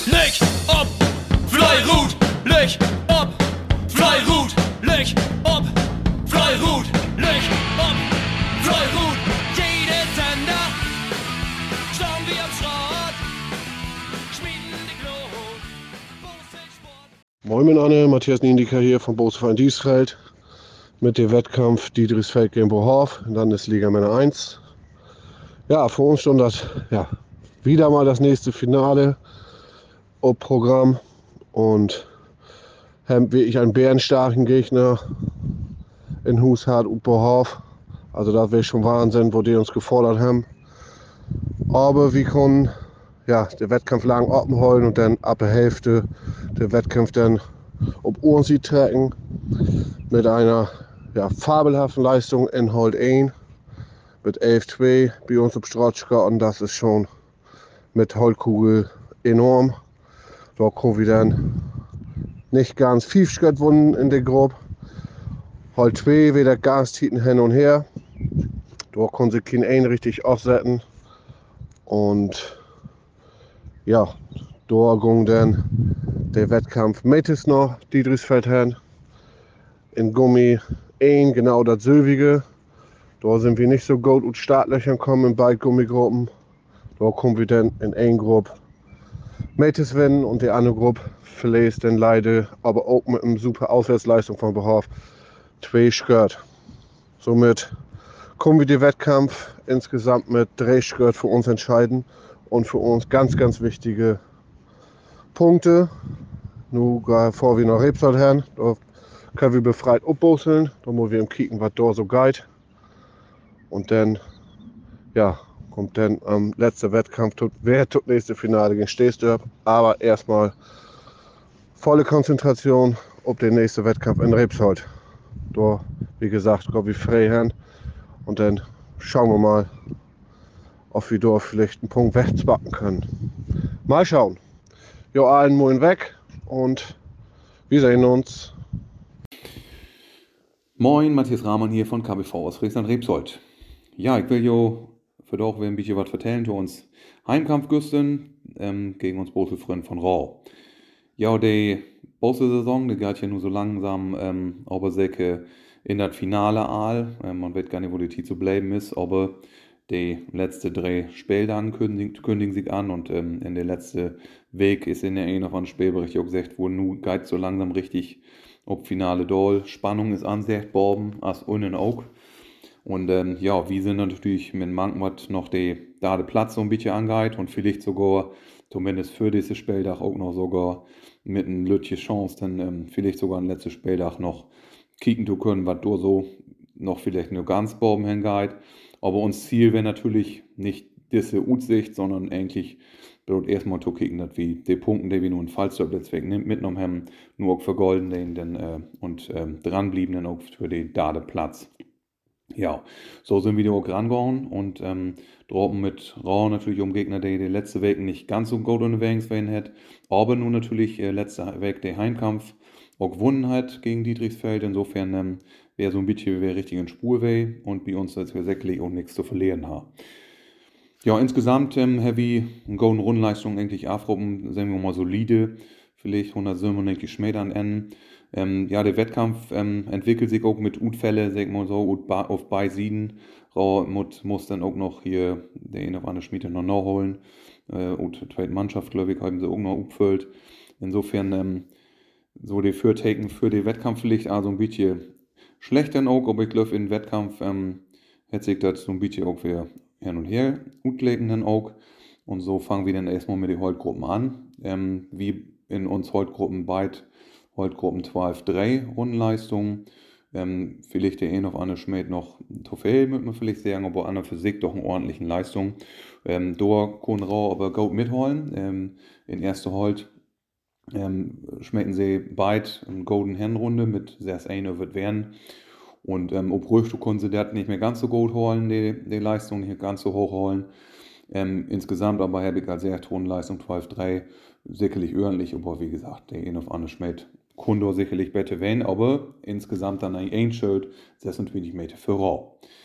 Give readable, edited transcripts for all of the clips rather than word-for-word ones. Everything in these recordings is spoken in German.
Licht ob, Fleirut, Licht ob, Fleirut, Licht ob, Fleirut, Licht ob, Fleirut. Jede Sender, schauen wir am Schrott, schmieden die Glut, Moin miteinander, Matthias Niendiker hier vom Bootsverein Diesfeld mit dem Wettkampf Dietrichsfeld gegen Bohorf, Landesliga Männer 1. Ja, für uns schon wieder mal das nächste Finale auf Programm und haben wirklich einen bärenstarken Gegner in Hushardt und Bohorf. Also das wäre schon Wahnsinn, wo die uns gefordert haben. Aber wir konnten den Wettkampf lang offen holen und dann ab der Hälfte der Wettkampf dann auf uns tragen mit einer fabelhaften Leistung in Hold 1 mit 11-2 bei uns auf Strotschka, und das ist schon mit Holdkugel enorm. Da kommen wir dann nicht ganz 5 Schritt wunden in der Gruppe. Hold 2 wieder ganz Titen hin und her. Da konnten sie keinen einen richtig aufsetzen. Und ja, da ging dann der Wettkampf Metis noch, Dietrichsfeld hin. In Gummi 1 genau das Sölvige. Da sind wir nicht so gut und Startlöchern kommen in beiden Gummigruppen. Da kommen wir dann in eine Gruppe Metis gewinnen und die andere Gruppe verlässt dann leider, aber auch mit einer super Auswärtsleistung von Bohorf 2 Schritt. Somit kommen wir den Wettkampf insgesamt mit 3 Schritt für uns entscheiden und für uns ganz, ganz wichtige Punkte. Nun, bevor wir nach Rebsold haben, da können wir befreit abbusseln. Da müssen wir kicken, was da so geht. Und dann, kommt dann am letzten Wettkampf, wer das nächste Finale gegen Stehsdorf. Aber erstmal volle Konzentration auf den nächsten Wettkampf in Rebsold. Da, wie gesagt, glaube ich, frei haben. Und dann schauen wir mal, ob wir da vielleicht einen Punkt wegbacken können. Mal schauen. Jo, allen Moin weg und wir sehen uns. Moin, Matthias Rahmann hier von KBV aus Friesland-Rebsold. Ja, ich will jo für doch ein bisschen was vertellen zu uns Heimkampf gegen uns Boselfreund von Rau. Ja, die Bosel-Saison, die geht ja nur so langsam aber säcke in das Finale all. Man weiß gar nicht, wo die Titel zu bleiben ist, aber die letzte 3 Spiele dann kündigen sich an, und in der letzte Weg ist in der noch ein Spielbericht auch gesagt, wo nun geht so langsam richtig ob Finale doll. Spannung ist ansicht worden, als innen auch. Und wir sind natürlich mit Mankmatt noch der Platz so ein bisschen angeht und vielleicht sogar, zumindest für dieses Spieldach auch noch sogar mit einer Lütje Chance, dann vielleicht sogar ein letztes Spieldach noch kicken zu können, was da so noch vielleicht nur ganz Borben hingeht. Aber uns Ziel wäre natürlich nicht diese Aussicht, sondern eigentlich dort erstmal zu kicken, dass wir die Punkte, die wir nur in Fallstoppplatz mitgenommen haben, nur auch vergolden und dranbleiben dann auch für den Platz. Ja, so sind wir auch rangegangen und droppen mit Rau natürlich Gegner, die letzte Weg nicht ganz so gut unterwegs gewesen hat, aber nun natürlich letzte Weg der Heimkampf auch gewonnen hat gegen Dietrichsfeld. Insofern wäre so ein bisschen richtig in Spur weh und bei uns als wir säcklich auch nichts zu verlieren haben. Ja, insgesamt haben wir eine gute Rundleistung eigentlich aufgerufen, sagen wir mal solide, vielleicht 197 Meter an Enden. Der Wettkampf entwickelt sich auch mit Utfälle, sagen wir so, auf beiden Seiten. Muss dann auch noch hier der eine oder andere Schmiede noch nachholen. Und die zweite Mannschaft, glaube ich, haben sie auch noch aufgefüllt. Insofern so die Fürtaken für den Wettkampf vielleicht also ein bisschen schlecht dann auch, aber ich glaube, im Wettkampf hätte sich das so ein bisschen auch wieder hin und her utlegen dann auch. Und so fangen wir dann erstmal mit den Holtgruppen an. Wie in uns Holtgruppen beid Holtgruppen 12-3 Rundenleistungen. Vielleicht der eine auf andere Schmäht noch zu viel, würde man vielleicht sagen, aber an der Physik doch eine ordentliche Leistung. Da können Rau aber gut mitholen. In erster Holt schmecken sie beid eine Golden Hinrunde mit 6-1 wird werden. Und ob Röchte konnten sie das nicht mehr ganz so gut holen, die Leistung nicht ganz so hoch holen. Insgesamt aber habe ich als sehr hohe Leistung 12-3 sicherlich ordentlich, aber wie gesagt, der eine auf andere Schmäht Kunde sicherlich besser werden, aber insgesamt dann ein Schild 26 Meter für Rau.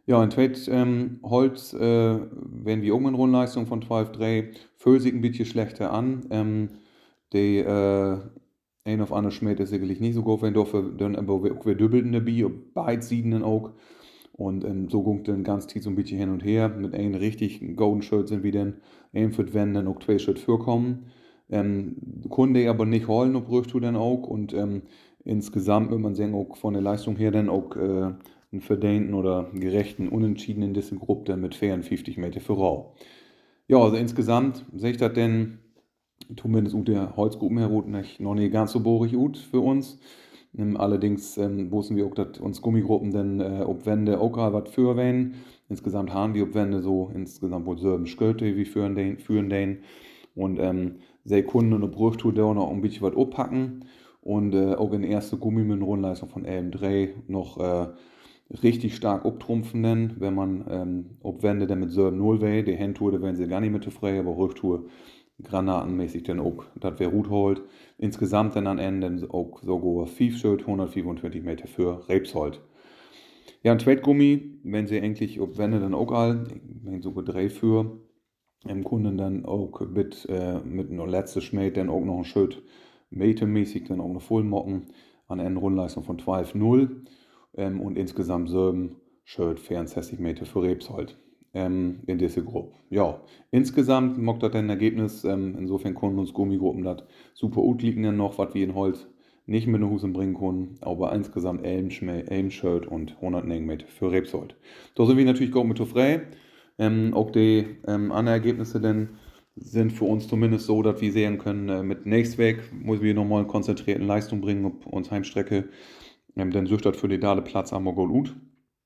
Ja, in Tweit Holz werden wir auch mit Rundleistung von 12,3, fühlt sich ein bisschen schlechter an. Die ein auf andere Schmied ist sicherlich nicht so gut, wenn dafür dann aber auch wir dübbelten dabei, beide Seiten auch. Und so ging dann ganz tief so ein bisschen hin und her. Mit einem richtig Golden Shirt sind wir dann, ein für die Wände dann auch 2 Shirt vorkommen. Konnte aber nicht holen, ob Rüchtu dann auch. Und insgesamt würde man sagen, auch von der Leistung her dann auch einen verdienten oder gerechten Unentschieden in dieser Gruppe dann mit 54 Meter für Rau. Ja, also insgesamt sehe ich das denn, zumindest unter der Holzgruppen her, noch nicht ganz so bohrig gut für uns. Allerdings wussten wir auch, dass uns Gummigruppen dann ob Wände auch was für werden. Insgesamt haben wir ob Wände so insgesamt wohl selben Skölte wie führen den. Und sehr Kunden und Brüchtour da noch ein bisschen was abpacken. Und auch in erste Gummi mit Rundleistung von 11,3 noch richtig stark abtrumpfen, denn wenn man ob Wände dann mit selben Null wäre, die Handtour, da wären sie gar nicht mit frei, aber Rücktour granatenmäßig dann auch, das wäre gut holt. Insgesamt dann am Ende auch sogar 5 Shirt, 125 Meter für Rebsold. Ja, ein Tweetgummi, wenn sie eigentlich, ob Wände dann auch all, wenn sogar 3 für, im Kunden dann auch mit einer letzten Schmäht dann auch noch ein Shirt metermäßig dann auch noch voll mocken, an Ende Rundleistung von 12,0 und insgesamt 7 Shirt 64 Meter für Rebsold. In dieser Gruppe. Ja, insgesamt mockt das ein Ergebnis, insofern konnten uns Gummigruppen das super gut liegen dann noch, was wir in Holz nicht mit den Husen bringen konnten, aber insgesamt 11 Shirt und 109 Meter für Rebsold. Da sind wir natürlich gut mit frei. Auch die anderen Ergebnisse dann sind für uns zumindest so, dass wir sehen können, mit Nächstweg muss wir nochmal eine konzentrierte Leistung bringen auf uns Heimstrecke. Dann sucht das für die Dale Platz am gut.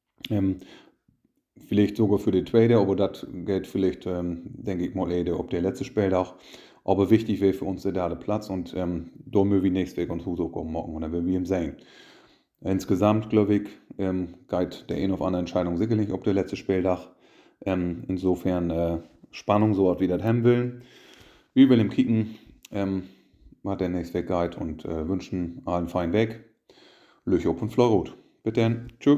Vielleicht sogar für die zweite, aber das geht vielleicht, denke ich mal, eher auf der letzte Spieltag. Aber wichtig wäre für uns der Platz und da müssen wir nächstes Weg uns Hause kommen morgen und dann werden wir ihm sehen. Insgesamt, glaube ich, geht der eine auf andere Entscheidung sicherlich auf der letzte Spieltag. Insofern Spannung, so was wir das haben will. Wir will ihm kicken, hat der nächste Weg geht und wünschen allen feinen Weg. Löcher auf und Fleurot. Bitte dann. Tschüss.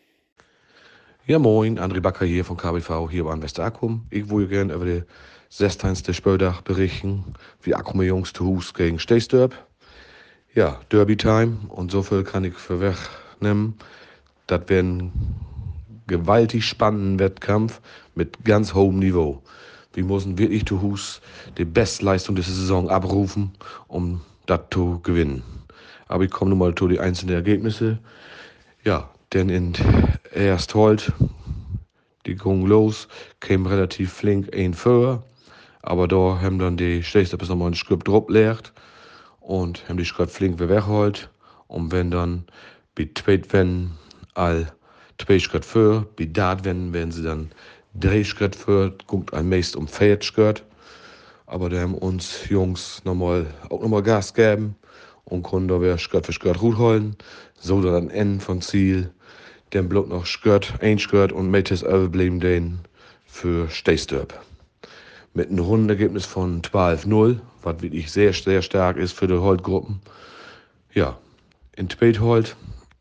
Ja, moin, André Backer hier von KBV, hier bei Westerakum. Ich wollte gerne über den 16. Spieltag berichten, wie Akkume Jungs zu Hus gegen Steesdorp. Ja, Derby-Time und so viel kann ich vorwegnehmen. Das wäre ein gewaltig spannender Wettkampf mit ganz hohem Niveau. Wir müssen wirklich zu Hus die Bestleistung dieser Saison abrufen, um das zu gewinnen. Aber ich komme nun mal zu den einzelnen Ergebnissen. Ja, denn in erst Holt, die ging los, kam relativ flink ein vor, aber da haben dann die Schlechter bis nochmal ein Skript drauf leert und haben die Skript flink wieder weggeholt. Und wenn dann bei Tweetwennen all 2 Schritt vor, bei Dartwennen werden sie dann 3 Schritt vor, guckt ein meist um 4 Schritt. Aber da haben uns Jungs auch nochmal Gas gegeben und konnten da wieder Schritt für Schritt gut holen. So dann Ende von Ziel. Dann bloß noch ein Schritt und Metis überblieben den für Steesdorp. Mit einem Rundenergebnis von 12,0, was wirklich sehr, sehr stark ist für die Holt-Gruppen. Ja, in Tweetholt,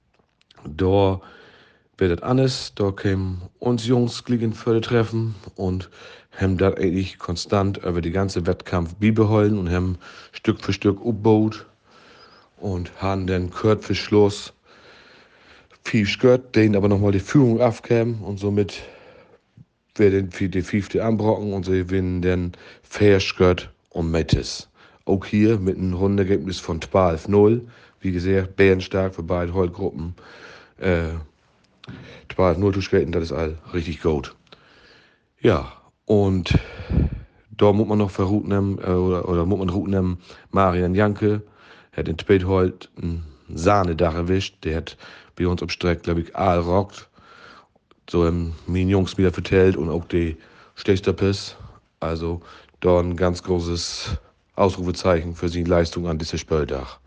da wird das anders. Da kämen uns Jungs gegen für das Treffen und haben das eigentlich konstant über die ganze Wettkampf beibehalten und haben Stück für Stück aufgebaut und haben dann kurz für Schluss 5 Schritt, denen aber nochmal die Führung aufkämen und somit werden die 5. anbrocken und sie gewinnen dann 4 Schritt und Metis. Auch hier mit einem Rundenergebnis von 12,0. Wie gesagt, bärenstark für beide Holtgruppen. 12,0 zu skaten, das ist all richtig gut. Ja, und da muss man noch für Route nehmen, oder muss man Route nehmen, Marian Janke, hat in Tweetholt einen Sahnedach erwischt, der hat bei uns am Streck, glaube ich, all rockt. So haben meine Jungs wieder vertellt und auch die Steesdorpers. Also da ein ganz großes Ausrufezeichen für seine Leistung an diesem Spieltag.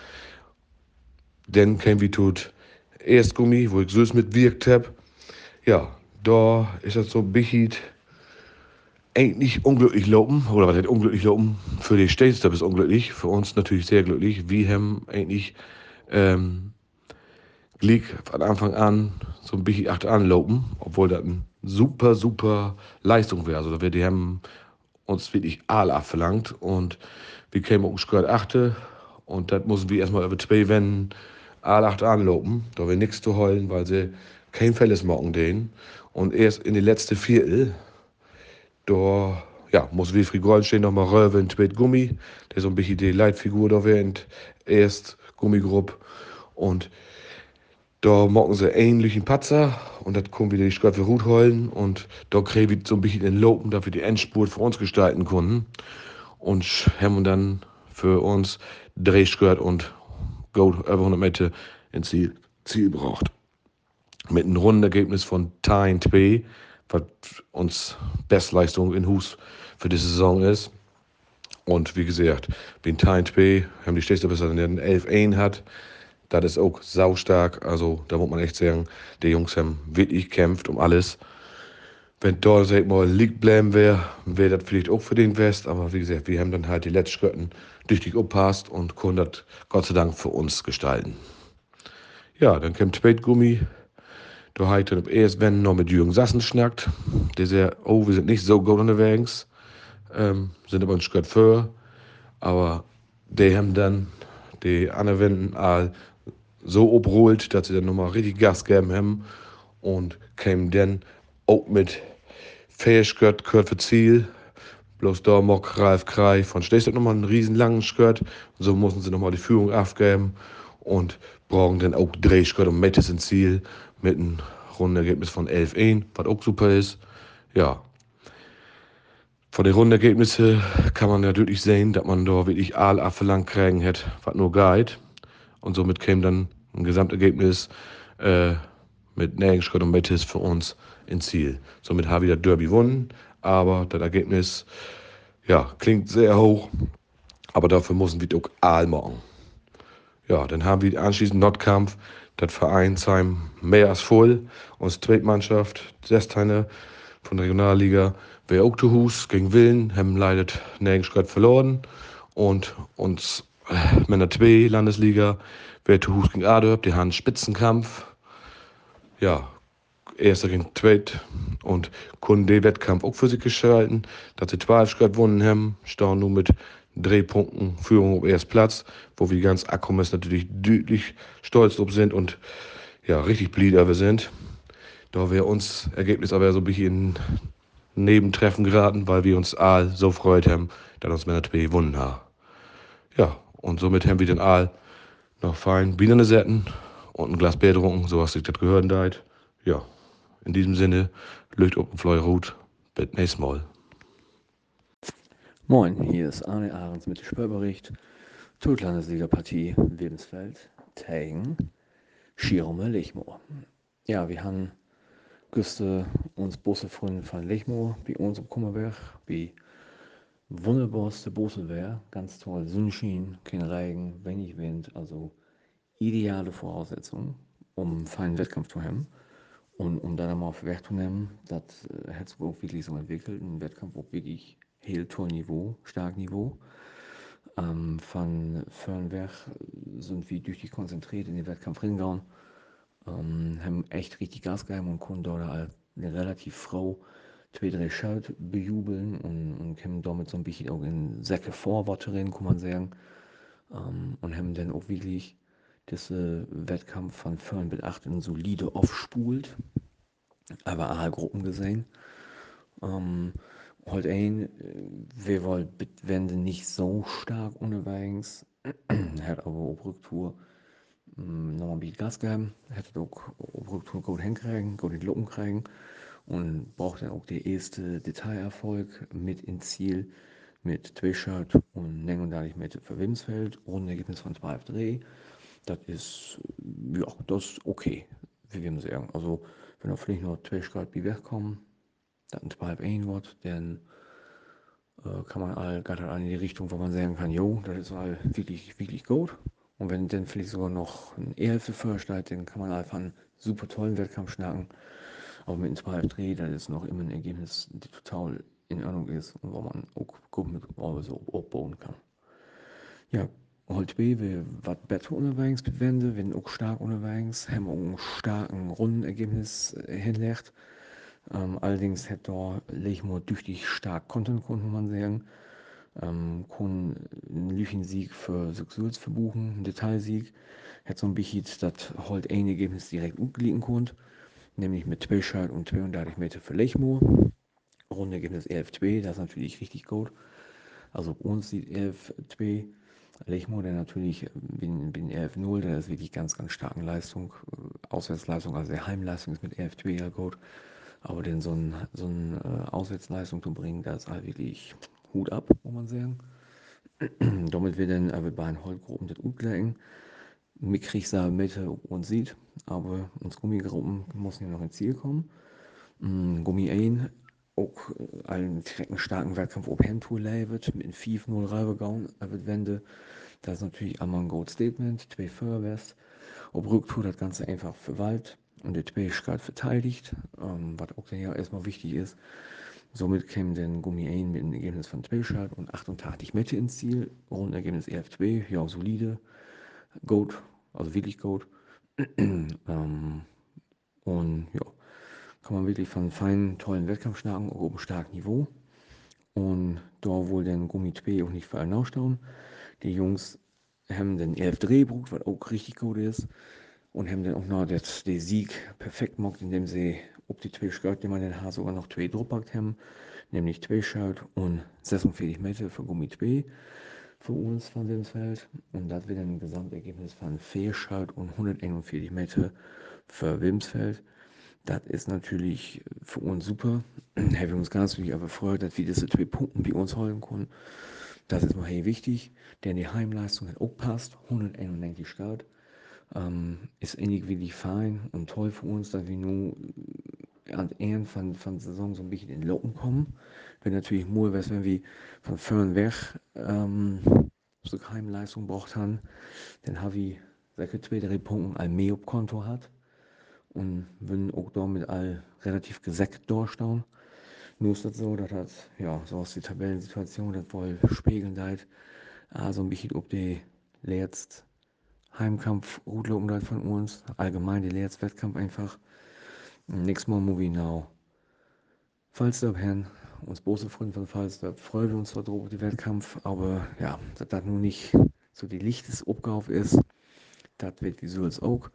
Dann kämen wir tut Erstgummi, wo ich süß mitwirkt habe. Ja, da ist das so ein bisschen eigentlich unglücklich laufen, oder was heißt unglücklich laufen? Für die Steesdorpers unglücklich, für uns natürlich sehr glücklich. Wir haben eigentlich gleich von Anfang an so ein bisschen achter anlopen, obwohl das eine super Leistung wäre. Also die haben uns wirklich all abverlangt und wir kämen auch gehört achte und das mussten wir erstmal über 2 Wenden all achter anlopen. Da wir nichts zu heulen, weil sie kein Felles machen denen. Und erst in die letzte Viertel, da ja, muss Wilfried Goldstein noch mal röven, zweit Gummi, der so ein bisschen die Leitfigur da während erst Gummigrupp und da machen sie ähnlichen Patzer und das kommen wieder die Schritt für Hut holen und da kriegen wir so ein bisschen den Lopen, dass wir die Endspurt für uns gestalten konnten und haben dann für uns Drehskirt und Gold über 100 Meter ins Ziel gebracht. Mit einem Rundenergebnis von 10-2, was uns Bestleistung in Hus für die Saison ist. Und wie gesagt, den 10-2 haben die Stärkste besser, der einen 11-1 hat. Das ist auch saustark. Also da muss man echt sagen, die Jungs haben wirklich gekämpft um alles. Wenn da, sag ich mal, liegt bleiben wäre das vielleicht auch für den West. Aber wie gesagt, wir haben dann halt die letzten Schritte richtig uppasst und konnten das Gott sei Dank für uns gestalten. Ja, dann kommt Spätgummi. Da habe ich dann erst, wenn noch mit Jürgen Sassen schnackt. Der sagt, oh, wir sind nicht so gut unterwegs, sind aber ein Schritt vor. Aber die haben dann die anderen all so obholt, dass sie dann nochmal richtig Gas geben haben und kämen dann auch mit Fähigkeit gehört für Ziel. Bloß da mag Ralf Krei von Stehstadt nochmal einen riesen langen Skirt. So mussten sie nochmal die Führung aufgeben und brauchen dann auch Drehskirt und Mettes ins Ziel mit einem Rundenergebnis von 11-1, was auch super ist. Ja, von den Rundenergebnissen kann man natürlich sehen, dass man da wirklich all abverlangt kriegen hätte, was nur geht. Und somit käme dann ein Gesamtergebnis mit Nägenschritt und Mettes für uns ins Ziel. Somit haben wir das Derby gewonnen, aber das Ergebnis ja, klingt sehr hoch, aber dafür müssen wir auch all machen. Ja, dann haben wir anschließend Nordkampf, das Vereinsheim mehr als voll. Unsere Zweitmannschaft, 16. von der Regionalliga, wäre auch zu Hus gegen Willen, haben leider nirgends verloren. Und uns Männer 2 Landesliga, wäre zu Hus gegen Adorp, die haben Spitzenkampf. Ja, Erster gegen Zweit und konnten den Wettkampf auch für sich gestalten, dass sie 12 Schritt gewonnen haben, stehen nun mit 3 Punkten Führung auf ersten Platz, wo wir ganz Akkumis natürlich deutlich stolz drauf sind und ja, richtig blieder wir sind. Da wäre uns Ergebnis aber so ein bisschen in Nebentreffen geraten, weil wir uns all so freut haben, dass uns Männer 2 gewonnen haben. Ja, und somit haben wir den Aal noch fein Bienen setzen und ein Glas Bier getrunken, so hast sich das gehört deit. Ja, in diesem Sinne, Lücht op Fleu Rot, bis nächstes Mal. Moin, hier ist Arne Ahrens mit dem Spörbericht zur Landesliga-Partie Webensfeld tegen Schirome Lechmo. Ja, wir haben Güste uns Busse von Lechmo bei uns im Kummerberg, bei wunderbarste der Boselwehr, ganz toll, Sonnenschein, kein Regen, wenig Wind, also ideale Voraussetzungen, um einen feinen Wettkampf zu haben. Und um dann einmal wegzunehmen, das hat sich auch wirklich so entwickelt, ein Wettkampf auf wirklich heel toll Niveau, stark Niveau. Von Fernweg sind wir durch die konzentriert in den Wettkampf reingegangen, haben echt richtig Gas gegeben und konnten dort halt eine relativ Frau 2-3 Schalt bejubeln und haben damit so ein bisschen auch in Säcke Vorworte rein, kann man sagen. Und haben dann auch wirklich das Wettkampf von Fern bis 8 in solide aufspult, aber A-Gruppen gesehen. Halt wir wollen Wende nicht so stark unterwegs, hat aber auf Rücktour nochmal ein bisschen Gas gegeben, hätte auch auf Rücktour gut hinkriegen, gut in die Luppen kriegen und braucht dann auch den ersten Detailerfolg mit ins Ziel mit Twishert und Neng und dadurch mit für Wimsfeld, Rundenergebnis von 12-3. Das ist, ja, das ist okay, wie wir sagen. Also, wenn er vielleicht noch Twishert wie wegkommen, dann 12-1 wird, dann kann man gerade in die Richtung, wo man sagen kann, jo, das ist halt wirklich gut. Und wenn dann vielleicht sogar noch ein E-Hälfte vorsteigt, dann kann man einfach einen super tollen Wettkampf schnacken. Aber mit einem 12-3, das ist noch immer ein Ergebnis, die total in Ordnung ist und wo man auch gut mit so aufbauen kann. Ja, Halt 2, wir wat besser unterwegs mit Wende, wir sind auch stark unterwegs, haben auch einen starken Rundenergebnis hinlegt. Allerdings hat da Lechmo tüchtig stark Content, konnte man sagen. Kon einen Lüchensieg für Suxuls verbuchen, einen Detailsieg. Hat so ein bisschen das halt ein Ergebnis direkt umgelegen konnte, nämlich mit 2 Schalt und 32 Meter für Lechmo. Rundenergebnis 11-2, das ist natürlich richtig gut. Also uns sieht 11-2. Lechmo, der natürlich bin 11-0, der ist wirklich ganz, ganz starken Leistung, Auswärtsleistung, also der Heimleistung ist mit 11-2 ja gut. Aber denn so eine Auswärtsleistung zu bringen, das ist halt wirklich Hut ab, muss man sagen. Damit wir dann bei den Holzgruppen das umlegen. Mit Kriegssaal Mitte und sieht, aber uns Gummigruppen müssen ja noch ins Ziel kommen. Gummi 1, auch einen direkten starken Wettkampf ob Handtool wird, mit einem 5-0 Reibegauen, wird Wende. Das ist natürlich einmal ein Gold Statement, 2 Feuerwehrst. Ob Rücktour das Ganze einfach verwaltet und der 2 Schalt verteidigt, was auch dann ja erstmal wichtig ist. Somit käme dann Gummi 1 mit einem Ergebnis von 2 Schalt und 88 Meter ins Ziel. Rundenergebnis 11-2, ja, solide. Goat, also wirklich Goat. Und ja, kann man wirklich von einem feinen, tollen Wettkampf schnacken, auch auf einem starken Niveau. Und da wohl den Gummi 2 auch nicht für einen ausstauen. Die Jungs haben den 11 Drehbrut, was auch richtig gut ist. Und haben dann auch noch den Sieg perfekt gemacht, indem sie ob die 2 Schalt, die man den Haar sogar noch 2 draufpackt haben. Nämlich 2 Schalt und 46 Meter für Gummi 2 für uns von Wilmsfeld. Und das wird ein Gesamtergebnis von 4 Schalt und 141 Meter für Wilmsfeld. Das ist natürlich für uns super. Haben wir uns ganz natürlich aber gefreut, dass wir diese 2 Punkte bei uns holen können. Das ist mal hier wichtig, denn die Heimleistung hat auch passt. 191 Start. Ist eigentlich wirklich fein und toll für uns, dass wir nur an Ende von Saison so ein bisschen in Locken kommen. Wenn natürlich nur wäre, wenn wir von vorn weg so Heimleistung braucht haben, dann habe ich solche 2-3 Punkte all mehr auf Konto hat und würden auch damit all relativ gesäckt durchstauen. Nur ist das so, dass das, ja, so aus der Tabellensituation, das wohl spiegeln halt, so ein bisschen ob die letzte Heimkampf gut laufen von uns, allgemein die letzte Wettkampf einfach. Nächstes Mal muss ich now Falsterb hin, uns große Freunde von Falsterb, freuen wir uns zwar drauf auf den Wettkampf, aber ja, dass das nun nicht so die lichteste Aufgabe ist, das wird wie so auch.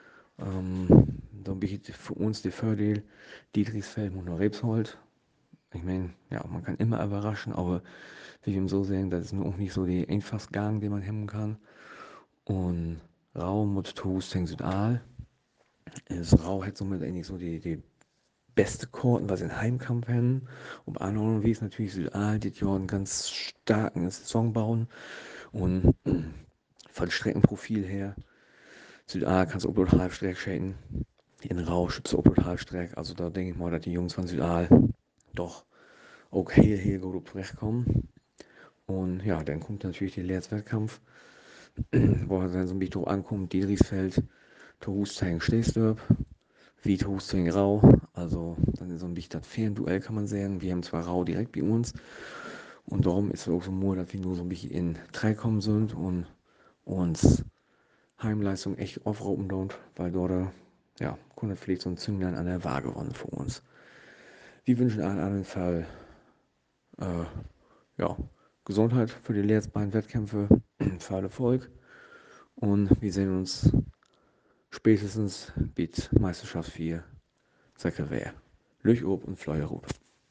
Dann bin ich für uns der Vorteil, Dietrichsfeld und Rebsold. Ich meine, ja, man kann immer überraschen, aber wie wir so sehen, das ist nur auch nicht so die einfachste Gang, den man hemmen kann. Und Rau mit Toast Südal. Ist Rau hat somit eigentlich so die beste Korten, was in Heimkampf haben. Um anderen wie es natürlich Südal, die Jahr einen ganz starken Saison bauen. Und von Streckenprofil her, Südal kannst du auch bloß Halbstreck schäden. In Rau schützt du auch bloß Halbstreck. Also da denke ich mal, dass die Jungs von Südal doch auch heel gut zurechtkommen. Und ja, dann kommt natürlich der Letztwettkampf, wo er dann so ein bisschen drauf ankommt, Dietrichsfeld, Torhus gegen Stehsdorp, wie Torhus gegen Rau. Also dann ist so ein bisschen das Fernduell, kann man sagen. Wir haben zwar Rau direkt bei uns und darum ist es auch so nur, dass wir nur so ein bisschen in 3 kommen sind und uns Heimleistung echt aufrauben dort, weil dort, ja, konnte vielleicht so ein Zünglein an der Waage waren für uns. Wir wünschen allen anderen Fall ja, Gesundheit für die letzten beiden Wettkämpfe, für Erfolg. Und wir sehen uns spätestens mit Meisterschaft 4 Säckewehr. Lüchob und Fleuerrut.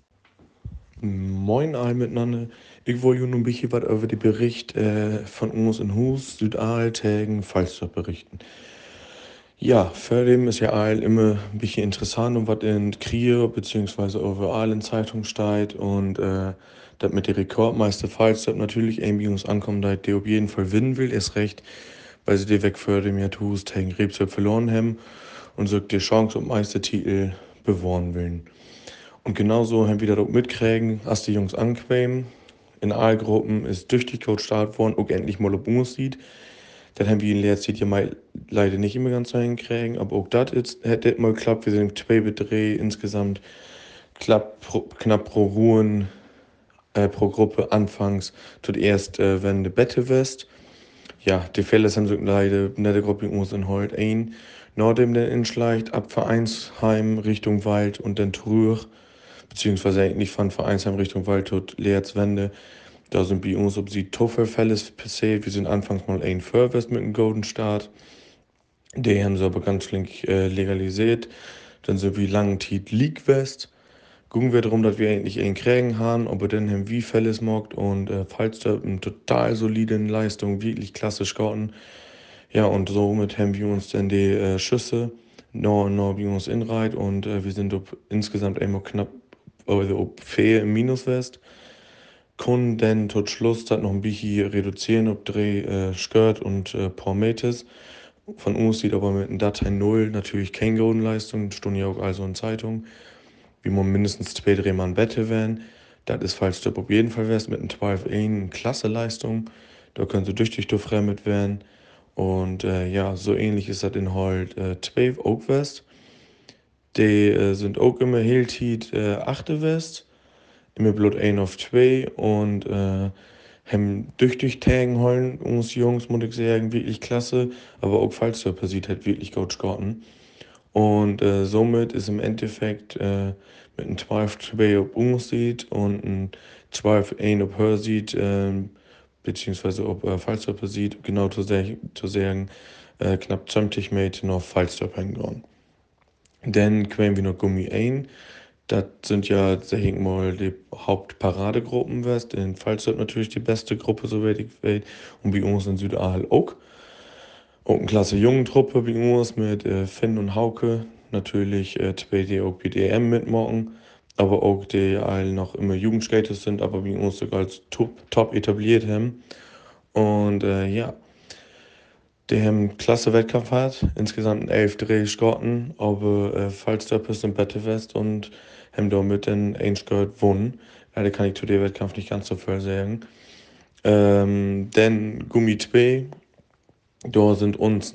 Moin all miteinander. Ich wollte nur ein bisschen was über den Bericht von uns in Hus, Südal, Tägen, Falsterb berichten. Ja, für dem ist ja all immer ein bisschen interessant, um was in Krier bzw. overall in Zeitung steht und das mit der Rekordmeister Falsterb natürlich irgendwie uns ankommt, dass der auf jeden Fall gewinnen will, ist recht, weil sie die weg für dem ja Hus, Tägen, Rebsold verloren haben und so die Chance auf Meistertitel bewahren wollen. Und genauso haben wir das auch mitkriegen, als die Jungs anquämen. In A-Gruppen ist tüchtig gut Start worden, auch endlich mal auf uns sieht. Das haben wir in letzter Zeit ja mal leider nicht immer ganz so hinkriegen, aber auch das hätte mal geklappt. Wir sind 2 Dreh insgesamt knapp pro Ruhen pro Gruppe anfangs tut erst wenn de Bette west. ja, die Fälle sind so leider nicht der Gruppe uns in Holt ein. Nachdem der Inschleicht ab Vereinsheim Richtung Wald und dann Trüch, beziehungsweise eigentlich von Vereinsheim Richtung Wald tot Leerzwende. Da sind bei uns ob sie Toffelfälle passiert. Wir sind anfangs mal ein Furwest mit dem Golden Start. Die haben sie aber ganz flink legalisiert. Dann sind wir langen Tiet League West. Gucken wir darum, dass wir endlich einen kriegen haben, aber dann haben wir Fälles gemacht und falls da eine total solide Leistung, wirklich klassisch gehalten. Ja, und somit haben wir uns dann die Schüsse noch bei uns inreit und wir sind insgesamt einmal knapp, also ob 4 im Minus west. Können dann tot Schluss das noch ein bisschen reduzieren, ob 3 Skirt und paar Meters. Von uns sieht aber mit einem Datei 0 natürlich keine Goldenleistung, stehen ja auch also in Zeitung, wie man mindestens 2 Drehmann Wette werden. Das ist falls du auf jeden Fall wärst mit einem 12 eine klasse Leistung. Da können sie durch mit werden. Und ja, so ähnlich ist das in halt 12 auch West. Die sind auch immer Hiltit 8 West. Immer Blut 1 auf 2 und haben durch Tagen holen uns Jungs, muss ich sagen, wirklich klasse. Aber auch falls der passiert hat, wirklich gut gehalten. Und somit ist im Endeffekt mit einem 12-2 ob uns sieht und ein 12-1 ob her sieht, beziehungsweise ob Fallstopper sieht, genau zu sagen, knapp 20 Meter noch Fallstopper hingegangen. Dann quälen wir noch Gummi ein. Das sind ja, sag ich mal, die Hauptparadegruppen west. In Fallstop natürlich die beste Gruppe, soweit ich weiß. Und bei uns in Südaal auch. Auch eine klasse Jungentruppe bei uns mit Finn und Hauke. Natürlich zwei, die auch bei DM mitmachen. Aber auch die alle noch immer Jugendskater sind, aber bei uns sogar als top etabliert haben. Und ja, die haben klasse Wettkampf gehabt. Insgesamt 11 Dreh Schotten, aber Fallstop ist im Bette fest und haben damit den Einschgott gewonnen. Leider kann ich zu dem Wettkampf nicht ganz so viel sagen. Dann Gummi 2. Da sind uns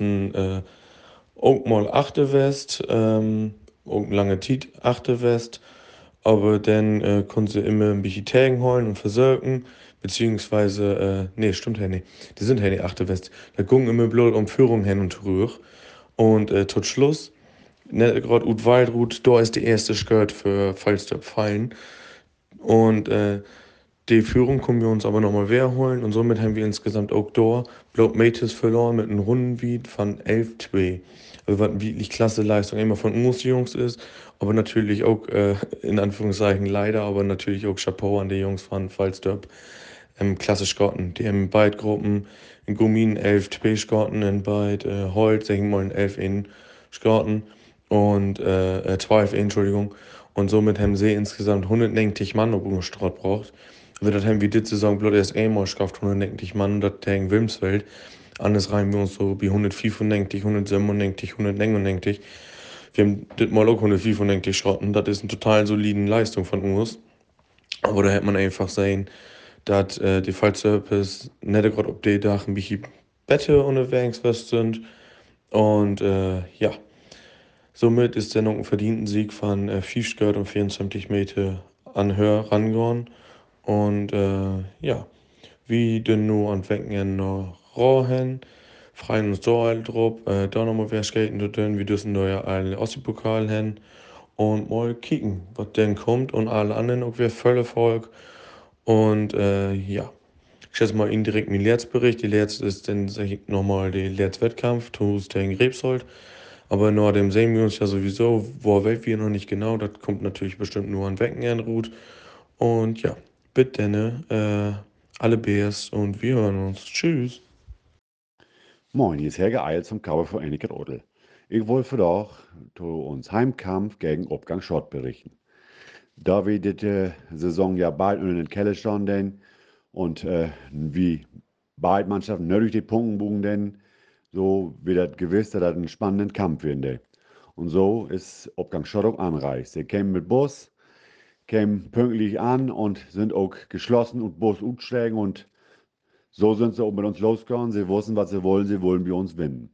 auch mal 8. West, auch lange Tiet 8. West, aber dann konnten sie immer ein bisschen Tagen holen und versorgen, beziehungsweise, nee, stimmt ja nicht, die sind ja nicht 8. West, da gucken immer bloß um Führung hin und zurück und tot Schluss, ne, gerade ut Waldrut, da ist die erste Skirt für Falsterb fallen und die Führung können wir uns aber nochmal wieder holen und somit haben wir insgesamt auch da Blood Mates verloren mit einem Rundenbeat von 11-2. Also was eine wirklich klasse Leistung immer von uns Jungs ist, aber natürlich auch in Anführungszeichen leider, aber natürlich auch Chapeau an die Jungs von Falsterb. Klassisch Schotten. Die haben in beiden Gruppen in Gummin 11-2 Schotten, in beiden Holz, sagen wir mal in 11 Schotten und 12 Entschuldigung. Und somit haben sie insgesamt 190 Mann auf Ungestraut braucht. Wir das haben wir diese Saison bloß erst einmal geschafft, 190 Mann, und das gegen Wilmsfeld. Anders rein wir uns so bei 195, 197, 199. Wir haben das mal auch 195 Schrotten. Das ist eine total solide Leistung von uns. Aber da hätte man einfach sehen, dass die Fallservice nicht gerade auf die Dach ein bisschen besser unterwegs sind. Und ja, somit ist dann noch ein verdienten Sieg von 4 Skirt und 24 Meter an Höhe rangegangen. Und ja, wie denn nur an Wecken noch Rohen, freien uns so alt drauf, da nochmal wer skaten dürfen, wir dürfen da ja alle Ostsee-Pokal hin und mal kicken, was denn kommt und alle anderen auch wieder voll Erfolg. Und ja, ich schätze mal indirekt mein Letztbericht. Die letzte ist dann nochmal der letzte Wettkampf, Tours gegen Rebsold. Aber nach dem sehen wir uns ja sowieso, wo welt wir noch nicht genau, das kommt natürlich bestimmt nur an Wecken und ja, bitte, ne, alle Bs und wir hören uns. Tschüss. Moin, hier ist Helge Eil zum Cover für Eniket Rodel. Ich wollte doch zu uns Heimkampf gegen Obgang Schott berichten. Da wir die Saison ja bald in den Keller standen und wie beide Mannschaften nötig die Punkte bogen, denn so wird das gewiss, dass das ein spannender Kampf wird. Und so ist Obgang Schott auch anreist. Sie kämen mit Bus, kämen pünktlich an und sind auch geschlossen und Bus utschlägen und so sind sie auch mit uns losgegangen. Sie wussten, was sie wollen bei uns gewinnen.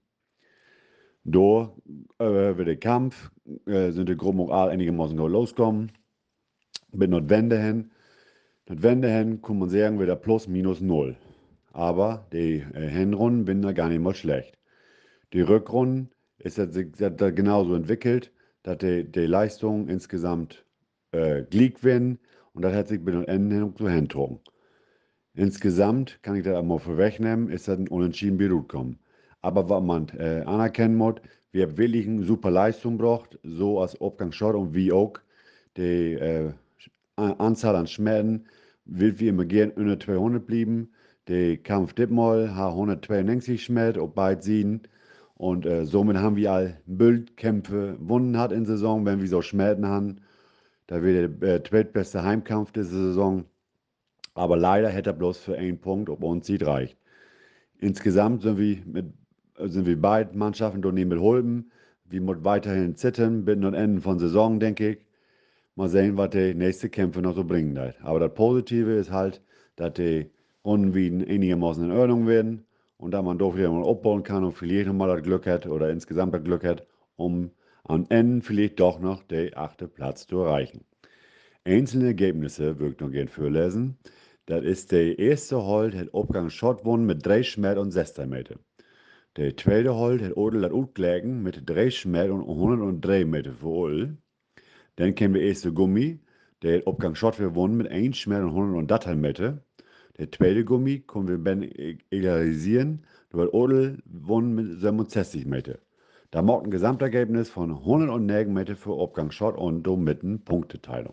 Da wird der Kampf, sind die Gruppen auch einigermaßen losgekommen. Mit Notwende hin kann man sagen, wieder plus minus null. Aber die Hinrunden bin da gar nicht mal schlecht. Die Rückrunden ist das sich das da genauso entwickelt, dass die Leistung insgesamt gleich werden und das hat sich bis zum Ende so hingezogen. Insgesamt kann ich das einmal vorwegnehmen, ist das ein Unentschieden Beirut kommen. Aber was man anerkennen muss, wir haben wirklich eine super Leistung gebracht, so als Aufgangsschott und wie auch die Anzahl an Schmerzen wird wie immer gern unter 200 blieben. Der Kampf Dittmoll hat 192 Schmerz auf beiden Seiten. Und somit haben wir all Bildkämpfe gewonnen hat in der Saison, wenn wir so Schmerzen haben. Da wird der zweitbeste Heimkampf dieser Saison. Aber leider hätte er bloß für einen Punkt, ob uns Sieg reicht. Insgesamt sind wir beide Mannschaften dort nicht mit Holben. Wir müssen weiterhin zittern, bis zum Ende von der Saison, denke ich. Mal sehen, was die nächsten Kämpfe noch so bringen wird. Aber das Positive ist halt, dass die Runden wieder einigermaßen in Ordnung werden und da man doch wieder mal aufbauen kann und vielleicht nochmal das Glück hat oder insgesamt das Glück hat, um am Ende vielleicht doch noch den 8. Platz zu erreichen. Einzelne Ergebnisse würde ich noch gerne vorlesen. Das ist der erste Holt, hat Abgang Schott gewonnen mit 3 Schmerz und 6 Meter. Der zweite Holt hat Odel das utgelegen mit 3 Schmerz und 103 Meter für Odel. Dann kennen wir erste Gummi, der hat Abgang Schott gewonnen mit 1 Schmerz und 103 Meter. Der zweite Gummi können wir ben egalisieren, da hat Odel gewonnen mit 67 Meter. Da macht ein Gesamtergebnis von 109 Meter für Abgang Schott und damit eine Punkteteilung.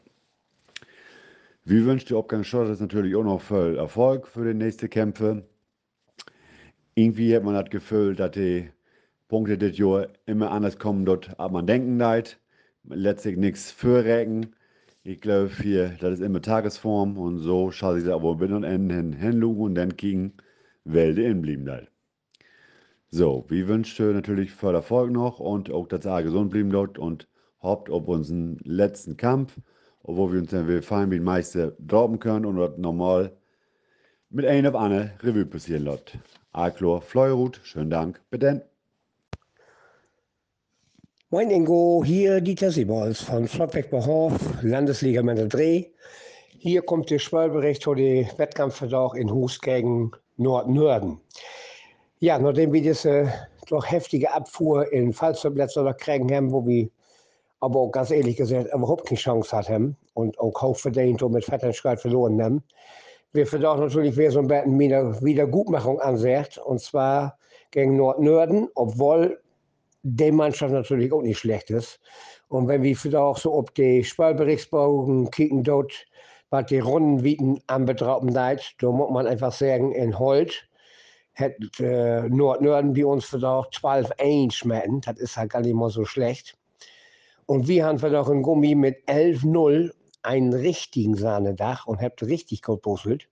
Wie wünscht der Abgang Schott ist natürlich auch noch viel Erfolg für die nächsten Kämpfe. Irgendwie hat man das Gefühl, dass die Punkte das Jahr immer anders kommen, dort, als man denken leid. Letztlich nichts vorregen. Ich glaube, das ist immer Tagesform und so schaut sich das aber bis und Ende hinlugen und dann kriegen Wälde inblieben leid. So, wie wünscht natürlich viel Erfolg noch und auch, dass er gesund blieben dort und hofft auf unseren letzten Kampf, obwohl wir uns dann fein wie die Meister droppen können und das normal mit einem auf eine Revue passieren lässt. Alklor, Fleurut, schönen Dank, bitte. Moin Ingo, hier Dieter Siebols von Flottbeck bei Hof, Landesliga Männer Dreh. Hier kommt der Spielbericht für den Wettkampfverdacht in Hus gegen Nordnörden. Ja, nachdem wir diese doch heftige Abfuhr in Pfalzerplätze kriegen haben, wo wir aber auch ganz ehrlich gesagt überhaupt keine Chance hatten und auch hochverdient und mit Vetternschreit verloren haben, wir verdacht natürlich, wer so ein bisschen Wiedergutmachung ansagt, und zwar gegen Nordnörden, obwohl die Mannschaft natürlich auch nicht schlecht ist. Und wenn wir vielleicht auch so auf die Spielberichtsbogen kicken dort, was die Rundenwieten anbetrachten leid, da muss man einfach sagen, in Holt hat Nordnörden bei uns vielleicht 12-1 schmecken. Das ist halt gar nicht mal so schlecht. Und wir haben vielleicht in Gummi mit 11-0 einen richtigen Sahnedach und habt richtig gut busselt.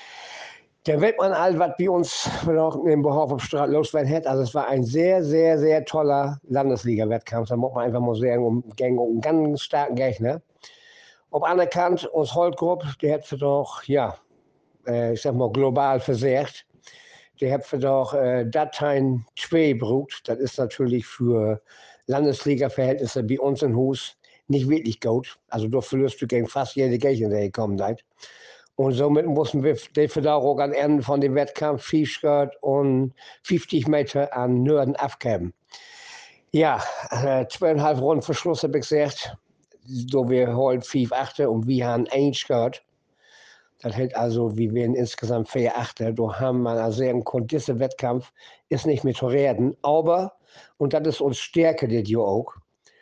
Dann wird man all, was bei uns im Behof auf Straße loswerden hat. Also es war ein sehr, sehr, sehr toller Landesliga-Wettkampf. Da muss man einfach mal sagen, gegen einen ganz starken Gegner. Ob anerkannt, uns Holtgrupp, der hat für doch, ja, ich sag mal, global versagt. Der hat für doch Dateien 2 brucht. Das ist natürlich für Landesliga-Verhältnisse bei uns in Hus nicht wirklich gut. Also du verlierst du gegen fast jede Gegner, der gekommen seid. Und somit mussten wir den Verdacht am Ende von dem Wettkampf 5 und 50 Meter an Nörden abgeben. Ja, 2,5 Runden vor Schluss habe ich gesagt, so wir holen 5-8 und wir haben 1 Skirt. Das hält also, wir werden insgesamt 4-8. Da haben wir also sagen können, dieser Wettkampf ist nicht mehr zu reden. Aber, und das ist uns Stärke, das ja auch,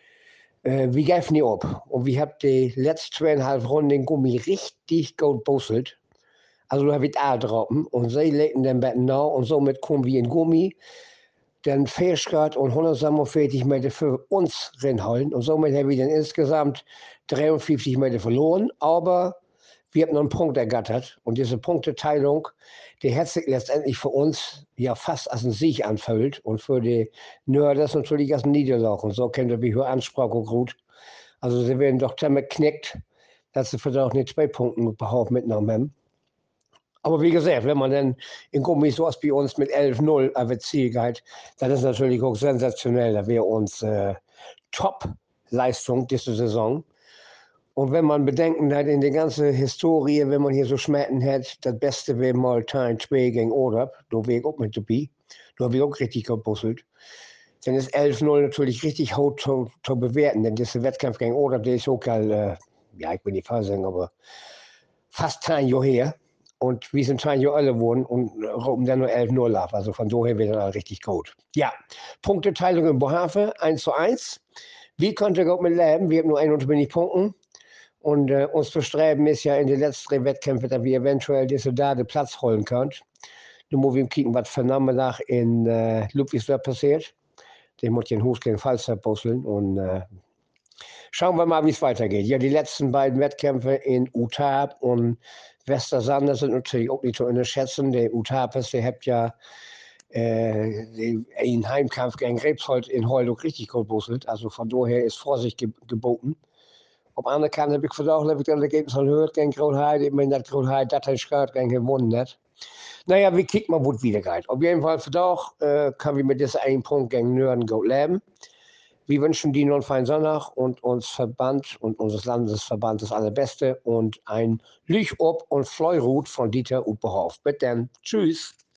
wir geben nicht ab. Und wir haben die letzten 2,5 Runden den Gummi richtig gut busselt. Also da habe ich auch droppen. Und sie legten den Betten nach und somit kommen wir in Gummi. Dann 4 Grad und 147 Meter für uns reinholen. Und somit haben wir dann insgesamt 53 Meter verloren. Aber wir haben noch einen Punkt ergattert. Und diese Punkteteilung, die hat sich letztendlich für uns ja fast als ein Sieg anfühlt. Und für die Nörders natürlich als ein Niederlage. Und so kennt ihr wie höher Ansprache gut. Also sie werden doch damit knickt, dass sie vielleicht auch nicht 2 Punkte überhaupt mitgenommen haben. Aber wie gesagt, wenn man dann in Gummi so was bei uns mit 11-0 auf Ziel geht, dann ist natürlich auch sensationell. Da wäre uns Top-Leistung diese Saison. Und wenn man bedenken hat in die ganze Historie, wenn man hier so schmecken hat, das Beste wäre mal Teil 2 gegen Odab, da wäre ich auch mit dabei. Da habe ich auch richtig gebusselt. Dann ist 11-0 natürlich richtig hoch zu bewerten, denn dieser Wettkampf gegen Odab, der ist auch ja, ich will nicht falsch sagen, aber fast 10 Jahre her. Und wir sind 10 Jahre alle geworden und rauben dann nur 11-0 ab. Also von daher wird das richtig gut. Ja, Punkteteilung in Bohave 1:1. Wie konnte Gott mit leben? Wir haben nur 21 Punkte. Und uns Bestreben ist ja in den letzten 3 Wettkämpfen, dass wir eventuell diese da den Platz holen können. Nun müssen wir kicken, was für Nachmittag in Ludwigsburg passiert. Den muss ich in Hus gegen Falster busseln und schauen wir mal, wie es weitergeht. Ja, die letzten beiden Wettkämpfe in Utab und Westersander sind natürlich auch nicht zu unterschätzen. Der Utabes, der hat ja einen Heimkampf gegen Rebsold in Heulog richtig gut busselt. Also von daher ist Vorsicht geboten. Op de andere kant heb ik vandaag dat Ergebnis al gehört gegen Grootheid. Ich meine, dass Grootheid das hat Schart gegen gewonnen hat. Naja, wir kicken mal, wo es wieder geht. Auf jeden Fall vandaag können wir mit diesem einen Punkt gegen Nörden gut leben. Wir wünschen Ihnen noch einen feinen Sonntag und uns Verband und unseres Landesverband das Allerbeste und ein Lüch ob und Fleurut von Dieter Uppehoff. Bis dann. Tschüss.